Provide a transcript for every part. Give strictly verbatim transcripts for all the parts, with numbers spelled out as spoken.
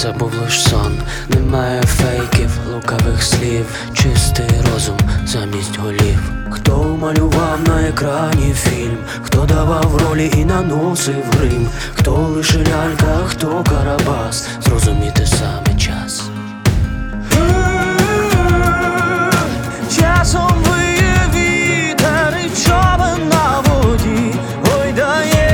це був лиш сон. Немає фейків, лукавих слів, чистий розум замість голів. Хто малював на екрані фільм, хто давав ролі і наносив грим, хто лише лялька, хто Карабас, зрозуміти саме час. Часом виє вітер і човен на воді гойдає.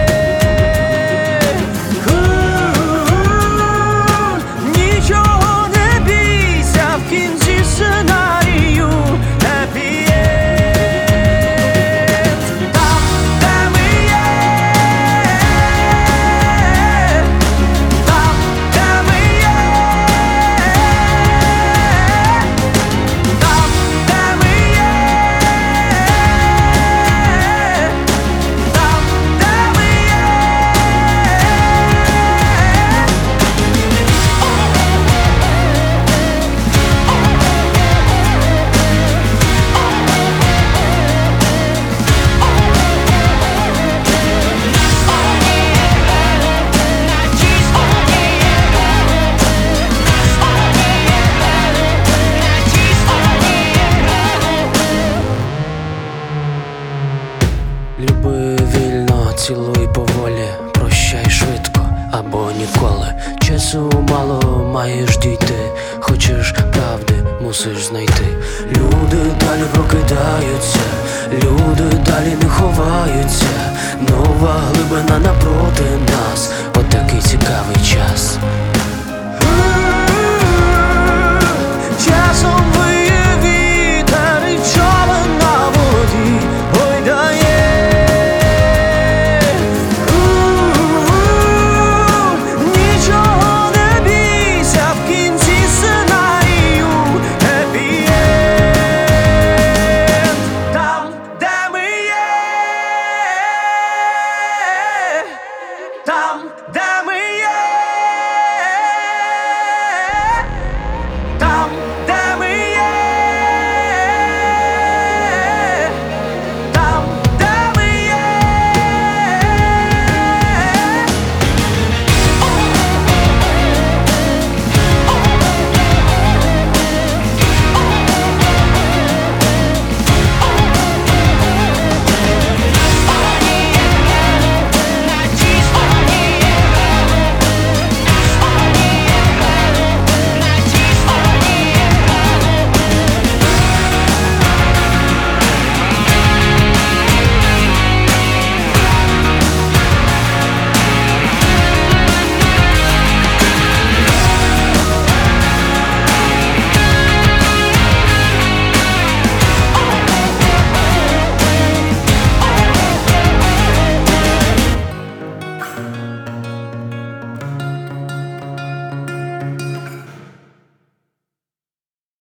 Нічого не бійся, в кінці сценарію happy end. Там, де ми є, там, де ми є, там, де ми є, там, де ми є. Люби вільно, цілуй поволі, прощай швидко або ніколи. Часу мало, маєш дійти, хочеш правди, мусиш знайти. Люди далі прокидаються, люди далі не ховаються. Нова глибина напроти нас, отакий цікавий час.